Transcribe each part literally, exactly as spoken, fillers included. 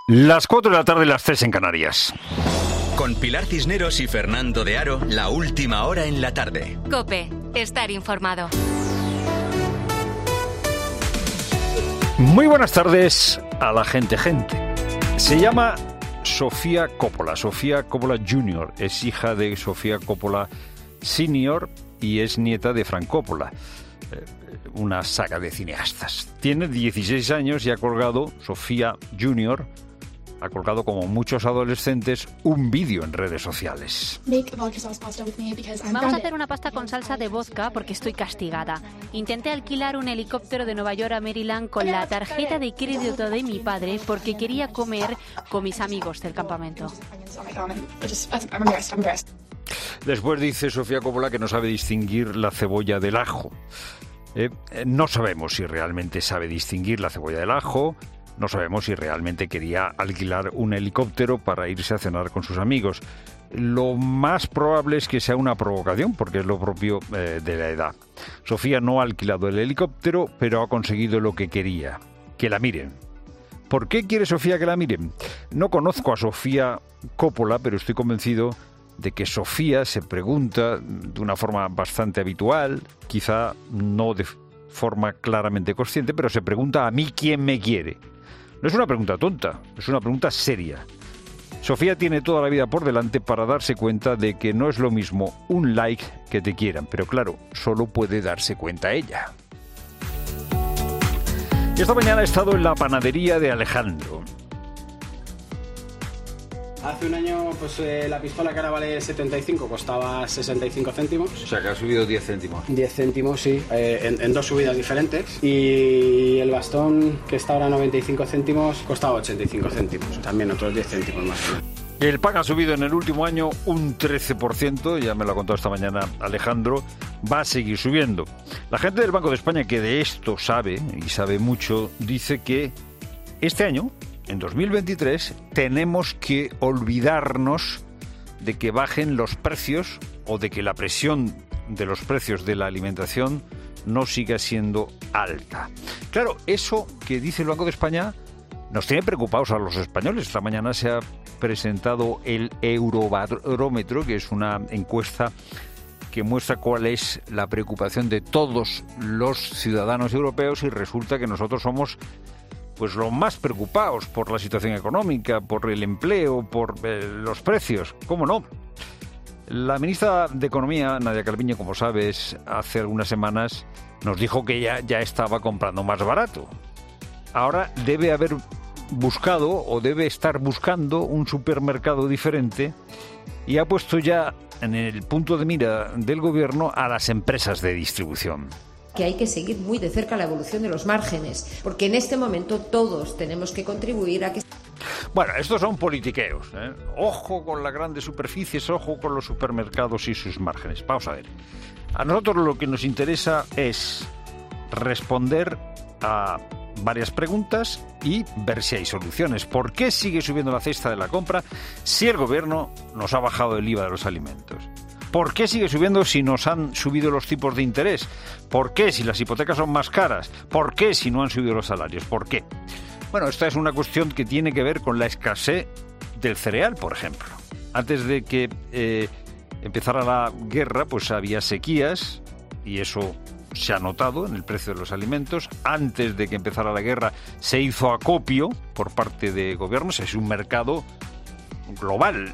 Las cuatro de la tarde, las tres en Canarias. Con Pilar Cisneros y Fernando de Aro, la última hora en la tarde. COPE, estar informado. Muy buenas tardes a la gente, gente. Se llama Sofía Coppola, Sofía Coppola junior Es hija de Sofía Coppola senior y es nieta de Frank Coppola, una saga de cineastas. Tiene dieciséis años y ha colgado, Sofía junior ha colgado, como muchos adolescentes, un vídeo en redes sociales. Vamos a hacer una pasta con salsa de vodka porque estoy castigada. Intenté alquilar un helicóptero de Nueva York a Maryland con la tarjeta de crédito de mi padre porque quería comer con mis amigos del campamento. Después dice Sofía Coppola que no sabe distinguir la cebolla del ajo. Eh, no sabemos si realmente sabe distinguir la cebolla del ajo. No sabemos si realmente quería alquilar un helicóptero para irse a cenar con sus amigos. Lo más probable es que sea una provocación, porque es lo propio eh, de la edad. Sofía no ha alquilado el helicóptero, pero ha conseguido lo que quería, que la miren. ¿Por qué quiere Sofía que la miren? No conozco a Sofía Coppola, pero estoy convencido de que Sofía se pregunta de una forma bastante habitual, quizá no de forma claramente consciente, pero se pregunta: ¿a mí quién me quiere? No es una pregunta tonta, es una pregunta seria. Sofía tiene toda la vida por delante para darse cuenta de que no es lo mismo un like que te quieran, pero claro, solo puede darse cuenta ella. Esta mañana he estado en la panadería de Alejandro. Hace un año, pues eh, la pistola que ahora vale setenta y cinco costaba sesenta y cinco céntimos. O sea, que ha subido diez céntimos. diez céntimos, sí, eh, en, en dos subidas diferentes. Y el bastón, que está ahora a noventa y cinco céntimos, costaba ochenta y cinco céntimos. También otros diez céntimos más. El pan ha subido en el último año un trece por ciento, ya me lo ha contado esta mañana Alejandro, va a seguir subiendo. La gente del Banco de España, que de esto sabe, y sabe mucho, dice que este año, en dos mil veintitrés, tenemos que olvidarnos de que bajen los precios o de que la presión de los precios de la alimentación no siga siendo alta. Claro, eso que dice el Banco de España nos tiene preocupados a los españoles. Esta mañana se ha presentado el Eurobarómetro, que es una encuesta que muestra cuál es la preocupación de todos los ciudadanos europeos, y resulta que nosotros somos pues los más preocupados por la situación económica, por el empleo, por eh, los precios. ¿Cómo no? La ministra de Economía, Nadia Calviño, como sabes, hace algunas semanas nos dijo que ella ya estaba comprando más barato. Ahora debe haber buscado o debe estar buscando un supermercado diferente y ha puesto ya en el punto de mira del gobierno a las empresas de distribución. Que hay que seguir muy de cerca la evolución de los márgenes, porque en este momento todos tenemos que contribuir a que... Bueno, estos son politiqueos, ¿eh? Ojo con las grandes superficies, ojo con los supermercados y sus márgenes. Vamos a ver. A nosotros lo que nos interesa es responder a varias preguntas y ver si hay soluciones. ¿Por qué sigue subiendo la cesta de la compra si el gobierno nos ha bajado el I V A de los alimentos? ¿Por qué sigue subiendo si nos han subido los tipos de interés? ¿Por qué si las hipotecas son más caras? ¿Por qué si no han subido los salarios? ¿Por qué? Bueno, esta es una cuestión que tiene que ver con la escasez del cereal, por ejemplo. Antes de que eh, empezara la guerra, pues había sequías, y eso se ha notado en el precio de los alimentos. Antes de que empezara la guerra se hizo acopio por parte de gobiernos. Es un mercado global.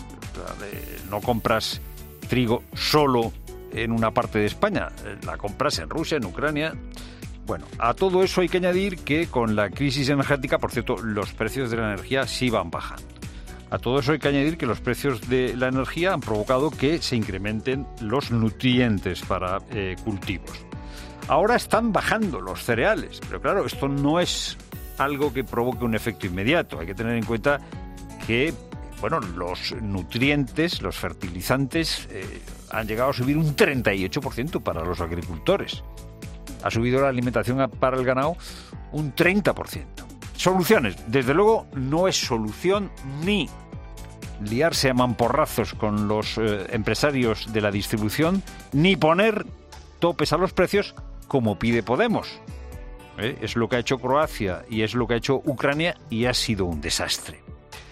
No compras trigo solo en una parte de España, la compras en Rusia, en Ucrania. Bueno, a todo eso hay que añadir que con la crisis energética, por cierto, los precios de la energía sí van bajando. A todo eso hay que añadir que los precios de la energía han provocado que se incrementen los nutrientes para eh, cultivos. Ahora están bajando los cereales, pero claro, esto no es algo que provoque un efecto inmediato. Hay que tener en cuenta que bueno, los nutrientes, los fertilizantes, eh, han llegado a subir un treinta y ocho por ciento para los agricultores. Ha subido la alimentación para el ganado un treinta por ciento. Soluciones. Desde luego, no es solución ni liarse a mamporrazos con los eh, empresarios de la distribución, ni poner topes a los precios como pide Podemos. ¿eh? Es lo que ha hecho Croacia y es lo que ha hecho Ucrania y ha sido un desastre.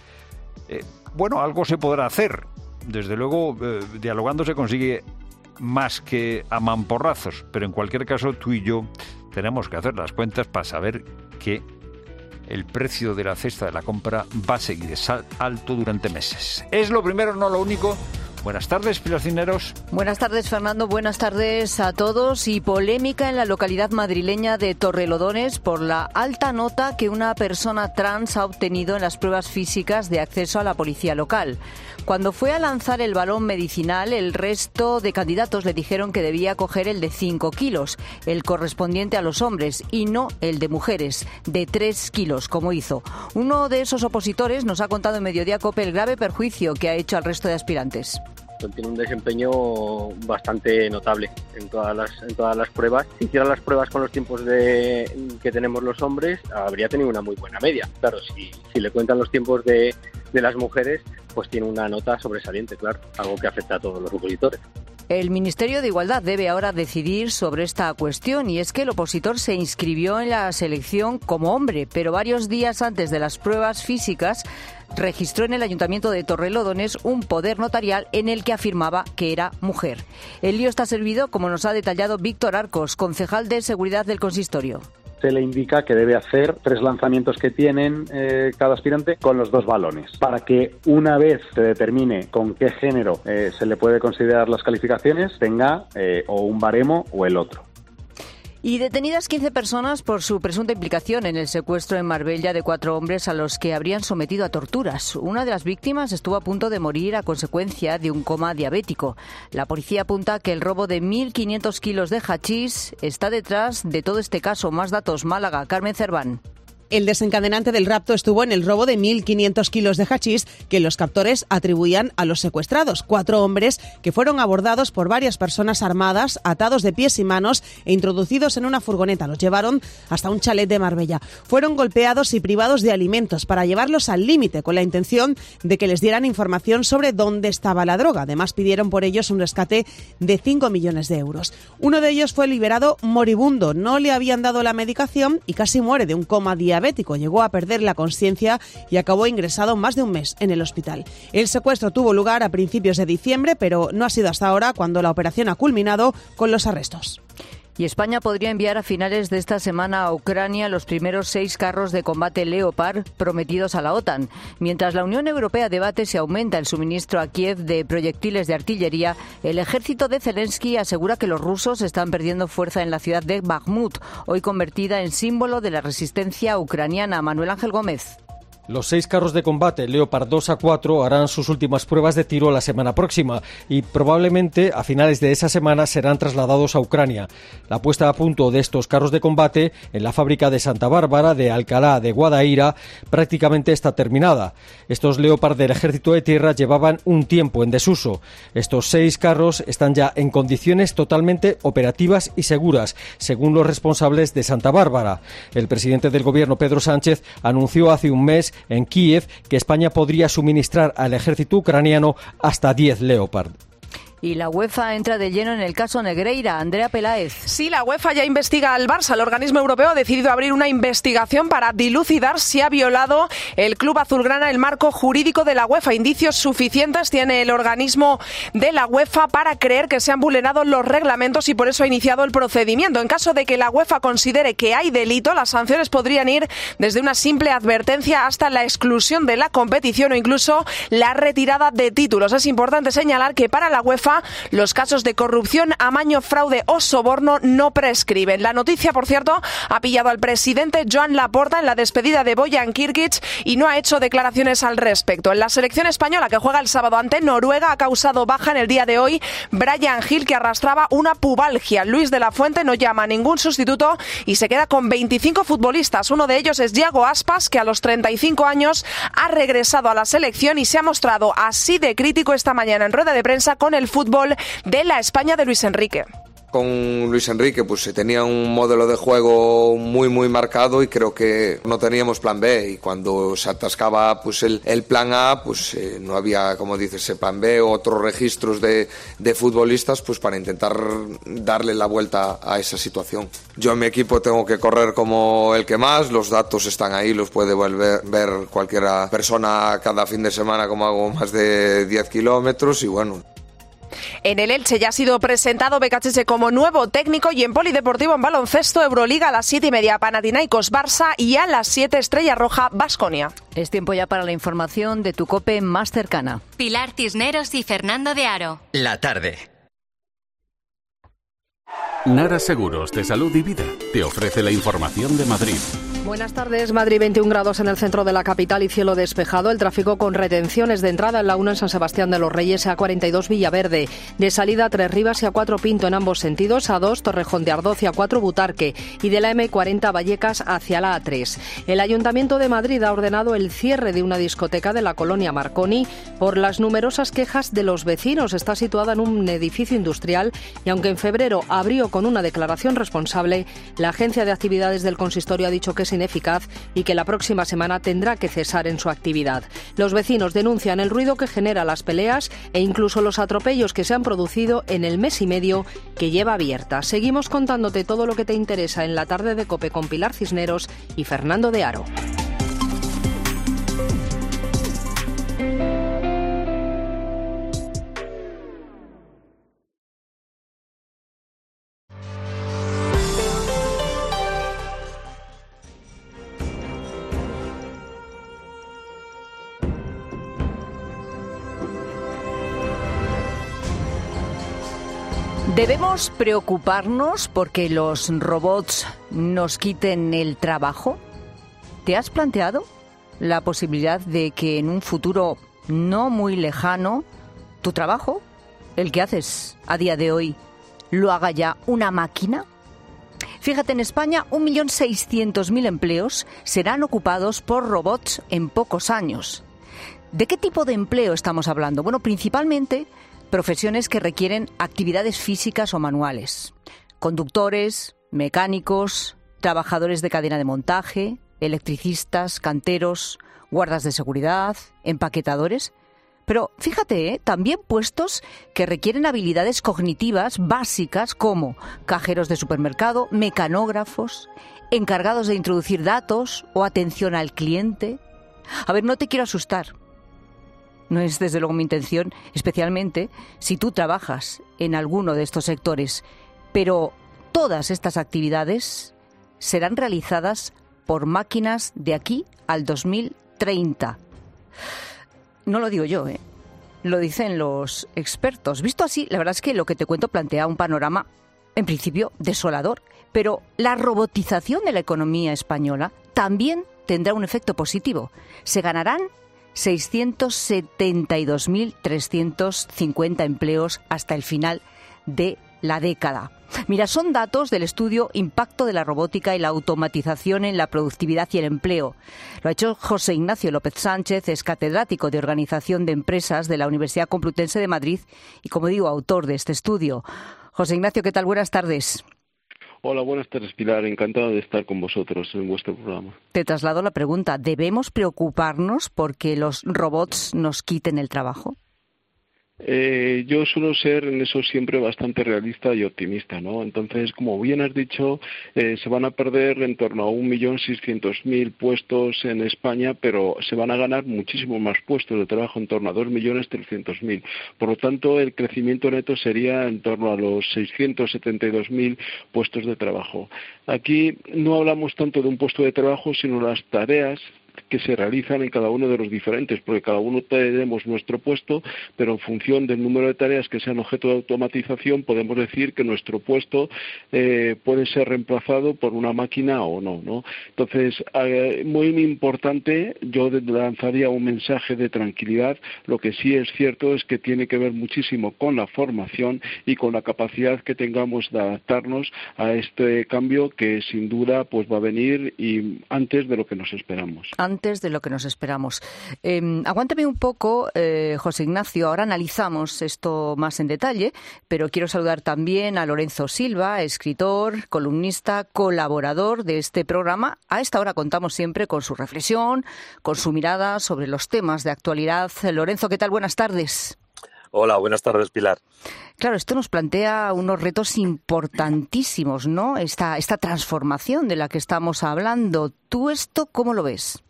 Eh, bueno, algo se podrá hacer. Desde luego, eh, dialogando se consigue más que a mamporrazos, pero en cualquier caso tú y yo tenemos que hacer las cuentas para saber que el precio de la cesta de la compra va a seguir alto durante meses. Es lo primero, no lo único. Buenas tardes, Pilar Cisneros. Buenas tardes, Fernando. Buenas tardes a todos. Y polémica en la localidad madrileña de Torrelodones por la alta nota que una persona trans ha obtenido en las pruebas físicas de acceso a la policía local. Cuando fue a lanzar el balón medicinal, el resto de candidatos le dijeron que debía coger el de cinco kilos, el correspondiente a los hombres, y no el de mujeres, de tres kilos, como hizo. Uno de esos opositores nos ha contado en Mediodía COPE el grave perjuicio que ha hecho al resto de aspirantes. Tiene un desempeño bastante notable en todas las en todas las pruebas. Si hiciera las pruebas con los tiempos de que tenemos los hombres, habría tenido una muy buena media. Claro, si, si le cuentan los tiempos de, de las mujeres, pues tiene una nota sobresaliente, claro, algo que afecta a todos los opositores. El Ministerio de Igualdad debe ahora decidir sobre esta cuestión, y es que el opositor se inscribió en la selección como hombre, pero varios días antes de las pruebas físicas registró en el Ayuntamiento de Torrelodones un poder notarial en el que afirmaba que era mujer. El lío está servido, como nos ha detallado Víctor Arcos, concejal de Seguridad del Consistorio. Se le indica que debe hacer tres lanzamientos que tienen eh, cada aspirante con los dos balones, para que una vez se determine con qué género eh, se le puede considerar las calificaciones, tenga eh, o un baremo o el otro. Y detenidas quince personas por su presunta implicación en el secuestro en Marbella de cuatro hombres a los que habrían sometido a torturas. Una de las víctimas estuvo a punto de morir a consecuencia de un coma diabético. La policía apunta que el robo de mil quinientos kilos de hachís está detrás de todo este caso. Más datos, Málaga, Carmen Cerván. El desencadenante del rapto estuvo en el robo de mil quinientos kilos de hachís que los captores atribuían a los secuestrados. Cuatro hombres que fueron abordados por varias personas armadas, atados de pies y manos e introducidos en una furgoneta. Los llevaron hasta un chalet de Marbella. Fueron golpeados y privados de alimentos para llevarlos al límite con la intención de que les dieran información sobre dónde estaba la droga. Además, pidieron por ellos un rescate de cinco millones de euros. Uno de ellos fue liberado moribundo. No le habían dado la medicación y casi muere de un coma diabético. Llegó a perder la conciencia y acabó ingresado más de un mes en el hospital. El secuestro tuvo lugar a principios de diciembre, pero no ha sido hasta ahora cuando la operación ha culminado con los arrestos. Y España podría enviar a finales de esta semana a Ucrania los primeros seis carros de combate Leopard prometidos a la OTAN. Mientras la Unión Europea debate si aumenta el suministro a Kiev de proyectiles de artillería, el ejército de Zelensky asegura que los rusos están perdiendo fuerza en la ciudad de Bakhmut, hoy convertida en símbolo de la resistencia ucraniana. Manuel Ángel Gómez. Los seis carros de combate Leopard dos a cuatro harán sus últimas pruebas de tiro la semana próxima y probablemente a finales de esa semana serán trasladados a Ucrania. La puesta a punto de estos carros de combate en la fábrica de Santa Bárbara, de Alcalá de Guadaira, prácticamente está terminada. Estos Leopard del Ejército de Tierra llevaban un tiempo en desuso. Estos seis carros están ya en condiciones totalmente operativas y seguras, según los responsables de Santa Bárbara. El presidente del gobierno, Pedro Sánchez, anunció hace un mes en Kiev que España podría suministrar al ejército ucraniano hasta diez Leopard. Y la UEFA entra de lleno en el caso Negreira. Andrea Peláez. Sí, la UEFA ya investiga al Barça. El organismo europeo ha decidido abrir una investigación para dilucidar si ha violado el club azulgrana el marco jurídico de la UEFA. Indicios suficientes tiene el organismo de la UEFA para creer que se han vulnerado los reglamentos y por eso ha iniciado el procedimiento. En caso de que la UEFA considere que hay delito, las sanciones podrían ir desde una simple advertencia hasta la exclusión de la competición o incluso la retirada de títulos. Es importante señalar que para la UEFA los casos de corrupción, amaño, fraude o soborno no prescriben. La noticia, por cierto, ha pillado al presidente Joan Laporta en la despedida de Bojan Kirkic y no ha hecho declaraciones al respecto. En la selección española que juega el sábado ante Noruega ha causado baja en el día de hoy Bryan Gil, que arrastraba una pubalgia. Luis de la Fuente no llama a ningún sustituto y se queda con veinticinco futbolistas. Uno de ellos es Yago Aspas, que a los treinta y cinco años ha regresado a la selección y se ha mostrado así de crítico esta mañana en rueda de prensa con el fútbol de la España de Luis Enrique. Con Luis Enrique pues se tenía un modelo de juego muy muy marcado y creo que no teníamos plan B, y cuando se atascaba pues el, el plan A pues eh, no había, como dices, ese plan B o otros registros de, de futbolistas pues para intentar darle la vuelta a esa situación. Yo en mi equipo tengo que correr como el que más, los datos están ahí, los puede volver, ver cualquier persona cada fin de semana como hago más de diez kilómetros y bueno. En el Elche ya ha sido presentado Becachese como nuevo técnico, y en polideportivo, en baloncesto, Euroliga a las siete y media, Panathinaikos Barça, y a las siete Estrella Roja Baskonia. Es tiempo ya para la información de tu COPE más cercana. Pilar Cisneros y Fernando de Aro. La tarde. Nara Seguros de Salud y Vida te ofrece la información de Madrid. Buenas tardes. Madrid, veintiún grados en el centro de la capital y cielo despejado. El tráfico con retenciones de entrada en la uno en San Sebastián de los Reyes, A cuarenta y dos Villaverde. De salida a Tres Rivas y A cuatro Pinto en ambos sentidos, A dos Torrejón de Ardoz y A cuatro Butarque. Y de la eme cuarenta Vallecas hacia la A tres. El Ayuntamiento de Madrid ha ordenado el cierre de una discoteca de la colonia Marconi por las numerosas quejas de los vecinos. Está situada en un edificio industrial y aunque en febrero abrió con una declaración responsable, la Agencia de Actividades del Consistorio ha dicho que es ineficaz y que la próxima semana tendrá que cesar en su actividad. Los vecinos denuncian el ruido que genera las peleas e incluso los atropellos que se han producido en el mes y medio que lleva abierta. Seguimos contándote todo lo que te interesa en la tarde de COPE con Pilar Cisneros y Fernando de Aro. ¿Debemos preocuparnos porque los robots nos quiten el trabajo? ¿Te has planteado la posibilidad de que en un futuro no muy lejano tu trabajo, el que haces a día de hoy, lo haga ya una máquina? Fíjate, en España un millón seiscientos mil empleos serán ocupados por robots en pocos años. ¿De qué tipo de empleo estamos hablando? Bueno, principalmente profesiones que requieren actividades físicas o manuales. Conductores, mecánicos, trabajadores de cadena de montaje, electricistas, canteros, guardas de seguridad, empaquetadores. Pero fíjate, ¿eh? también puestos que requieren habilidades cognitivas básicas como cajeros de supermercado, mecanógrafos, encargados de introducir datos o atención al cliente. A ver, no te quiero asustar. No es desde luego mi intención, especialmente si tú trabajas en alguno de estos sectores. Pero todas estas actividades serán realizadas por máquinas de aquí al dos mil treinta. No lo digo yo, ¿eh? Lo dicen los expertos. Visto así, la verdad es que lo que te cuento plantea un panorama, en principio, desolador. Pero la robotización de la economía española también tendrá un efecto positivo. Se ganarán seiscientos setenta y dos mil trescientos cincuenta empleos hasta el final de la década. Mira, son datos del estudio Impacto de la Robótica y la Automatización en la Productividad y el Empleo. Lo ha hecho José Ignacio López Sánchez, es catedrático de Organización de Empresas de la Universidad Complutense de Madrid y, como digo, autor de este estudio. José Ignacio, ¿qué tal? Buenas tardes. Hola, buenas tardes, Pilar. Encantado de estar con vosotros en vuestro programa. Te traslado la pregunta. ¿Debemos preocuparnos porque los robots nos quiten el trabajo? Eh, yo suelo ser en eso siempre bastante realista y optimista, ¿no? Entonces, como bien has dicho, eh, se van a perder en torno a un millón seiscientos mil puestos en España, pero se van a ganar muchísimos más puestos de trabajo, en torno a dos millones trescientos mil. Por lo tanto, el crecimiento neto sería en torno a los seiscientos setenta y dos mil puestos de trabajo. Aquí no hablamos tanto de un puesto de trabajo, sino las tareas que se realizan en cada uno de los diferentes, porque cada uno tenemos nuestro puesto, pero en función del número de tareas que sean objeto de automatización, podemos decir que nuestro puesto eh, puede ser reemplazado por una máquina o no, ¿no? Entonces, eh, muy importante, yo lanzaría un mensaje de tranquilidad. Lo que sí es cierto es que tiene que ver muchísimo con la formación y con la capacidad que tengamos de adaptarnos a este cambio que sin duda pues va a venir y antes de lo que nos esperamos. antes de lo que nos esperamos. Eh, aguántame un poco, eh, José Ignacio, ahora analizamos esto más en detalle, pero quiero saludar también a Lorenzo Silva, escritor, columnista, colaborador de este programa. A esta hora contamos siempre con su reflexión, con su mirada sobre los temas de actualidad. Lorenzo, ¿qué tal? Buenas tardes. Hola, buenas tardes, Pilar. Claro, esto nos plantea unos retos importantísimos, ¿no? Esta, esta transformación de la que estamos hablando. ¿Tú esto cómo lo ves?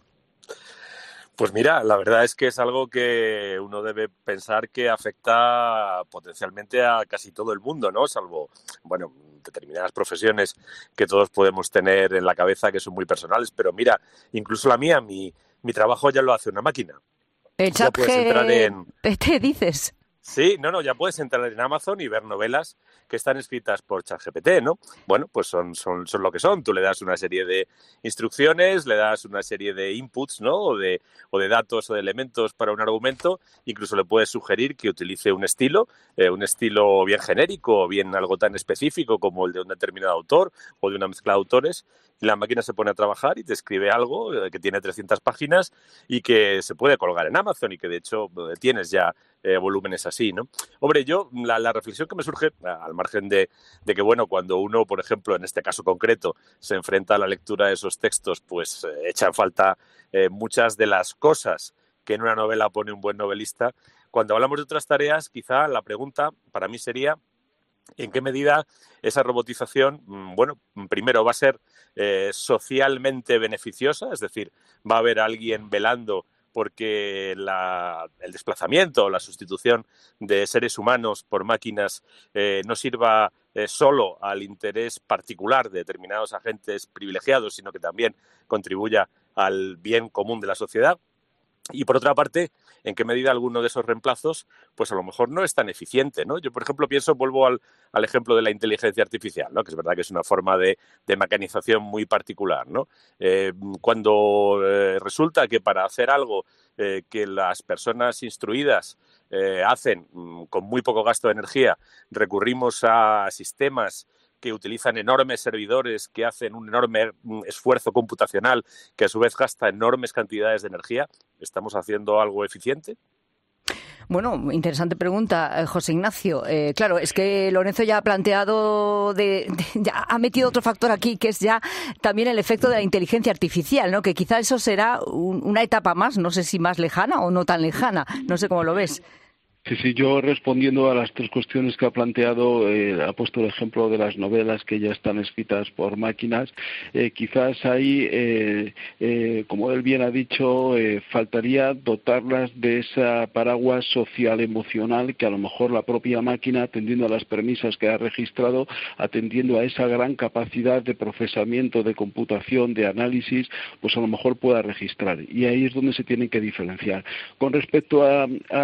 Pues mira, la verdad es que es algo que uno debe pensar que afecta potencialmente a casi todo el mundo, ¿no? Salvo, bueno, determinadas profesiones que todos podemos tener en la cabeza que son muy personales. Pero mira, incluso la mía, mi, mi trabajo ya lo hace una máquina. El chat G P T, dices. Sí, no, no, ya puedes entrar en Amazon y ver novelas que están escritas por ChatGPT, ¿no? Bueno, pues son, son, son lo que son. Tú le das una serie de instrucciones, le das una serie de inputs, ¿no? O de, o de datos o de elementos para un argumento. Incluso le puedes sugerir que utilice un estilo, eh, un estilo bien genérico o bien algo tan específico como el de un determinado autor o de una mezcla de autores. Y la máquina se pone a trabajar y te escribe algo que tiene trescientas páginas y que se puede colgar en Amazon y que, de hecho, tienes ya eh, volúmenes así, ¿no? Hombre, yo, la, la reflexión que me surge, al margen de, de que, bueno, cuando uno, por ejemplo, en este caso concreto, se enfrenta a la lectura de esos textos, pues eh, echan falta eh, muchas de las cosas que en una novela pone un buen novelista. Cuando hablamos de otras tareas, quizá la pregunta para mí sería ¿en qué medida esa robotización, bueno, primero va a ser eh, socialmente beneficiosa? Es decir, va a haber alguien velando porque la, el desplazamiento o la sustitución de seres humanos por máquinas eh, no sirva eh, solo al interés particular de determinados agentes privilegiados, sino que también contribuya al bien común de la sociedad. Y por otra parte, en qué medida alguno de esos reemplazos, pues a lo mejor no es tan eficiente, ¿no? Yo, por ejemplo, pienso, vuelvo al, al ejemplo de la inteligencia artificial, ¿no? Que es verdad que es una forma de, de mecanización muy particular, ¿no? Eh, cuando eh, resulta que para hacer algo eh, que las personas instruidas eh, hacen mm, con muy poco gasto de energía, recurrimos a sistemas que utilizan enormes servidores, que hacen un enorme esfuerzo computacional, que a su vez gasta enormes cantidades de energía, ¿estamos haciendo algo eficiente? Bueno, interesante pregunta, José Ignacio. Eh, claro, es que Lorenzo ya ha planteado, de, de, ya ha metido otro factor aquí, que es ya también el efecto de la inteligencia artificial, ¿no? Que quizá eso será un, una etapa más, no sé si más lejana o no tan lejana, no sé cómo lo ves. Sí, sí, yo respondiendo a las tres cuestiones que ha planteado, eh, ha puesto el ejemplo de las novelas que ya están escritas por máquinas. Eh, quizás ahí, eh, eh, como él bien ha dicho, eh, faltaría dotarlas de esa paraguas social emocional que a lo mejor la propia máquina, atendiendo a las premisas que ha registrado, atendiendo a esa gran capacidad de procesamiento, de computación, de análisis, pues a lo mejor pueda registrar. Y ahí es donde se tienen que diferenciar. Con respecto a,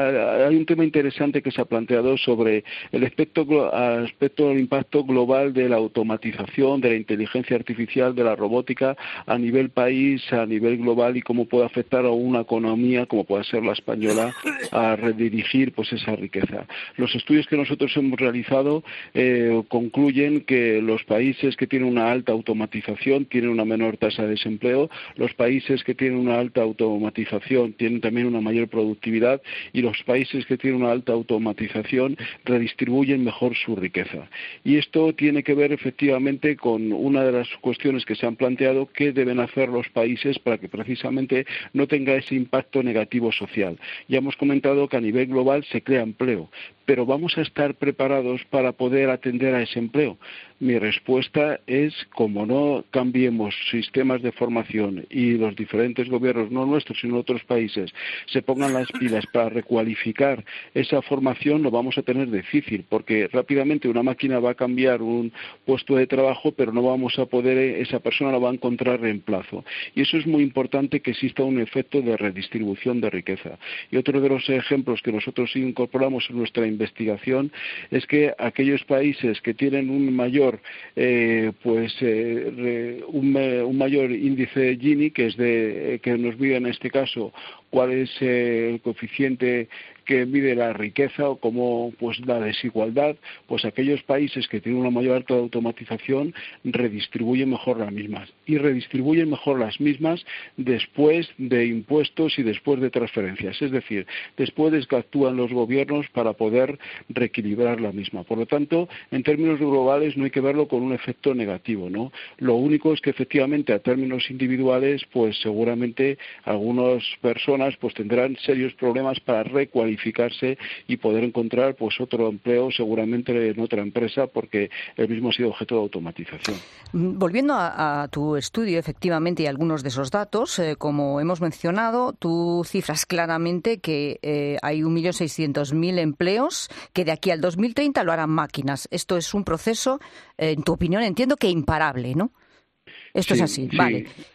a hay un tema interesante que se ha planteado sobre el aspecto, aspecto del impacto global de la automatización, de la inteligencia artificial, de la robótica a nivel país, a nivel global y cómo puede afectar a una economía como puede ser la española a redirigir pues esa riqueza. Los estudios que nosotros hemos realizado eh, concluyen que los países que tienen una alta automatización tienen una menor tasa de desempleo, los países que tienen una alta automatización tienen también una mayor productividad y los países que tienen una alta automatización redistribuyen mejor su riqueza. Y esto tiene que ver efectivamente con una de las cuestiones que se han planteado, qué deben hacer los países para que precisamente no tenga ese impacto negativo social. Ya hemos comentado que a nivel global se crea empleo, pero ¿vamos a estar preparados para poder atender a ese empleo? Mi respuesta es, como no cambiemos sistemas de formación y los diferentes gobiernos, no nuestros, sino otros países, se pongan las pilas para recualificar esa formación, lo vamos a tener difícil, porque rápidamente una máquina va a cambiar un puesto de trabajo, pero no vamos a poder, esa persona no va a encontrar reemplazo. Y eso es muy importante, que exista un efecto de redistribución de riqueza. Y otro de los ejemplos que nosotros incorporamos en nuestra investigación es que aquellos países que tienen un mayor eh, pues eh, un, un mayor índice Gini, que es de que nos mide en este caso cuál es eh, el coeficiente que mide la riqueza o cómo pues la desigualdad, pues aquellos países que tienen una mayor alta de automatización redistribuyen mejor las mismas y redistribuyen mejor las mismas después de impuestos y después de transferencias, es decir, después de que actúan los gobiernos para poder reequilibrar la misma. Por lo tanto, en términos globales no hay que verlo con un efecto negativo, ¿no? Lo único es que efectivamente a términos individuales, pues seguramente algunas personas pues tendrán serios problemas para recualificar y poder encontrar pues otro empleo seguramente en otra empresa porque el mismo ha sido objeto de automatización. Volviendo a, a tu estudio, efectivamente, y algunos de esos datos, eh, como hemos mencionado, tú cifras claramente que eh, hay un millón seiscientos mil empleos que de aquí al dos mil treinta lo harán máquinas. Esto es un proceso, eh, en tu opinión, entiendo que imparable, ¿no? Esto sí, es así, sí. vale.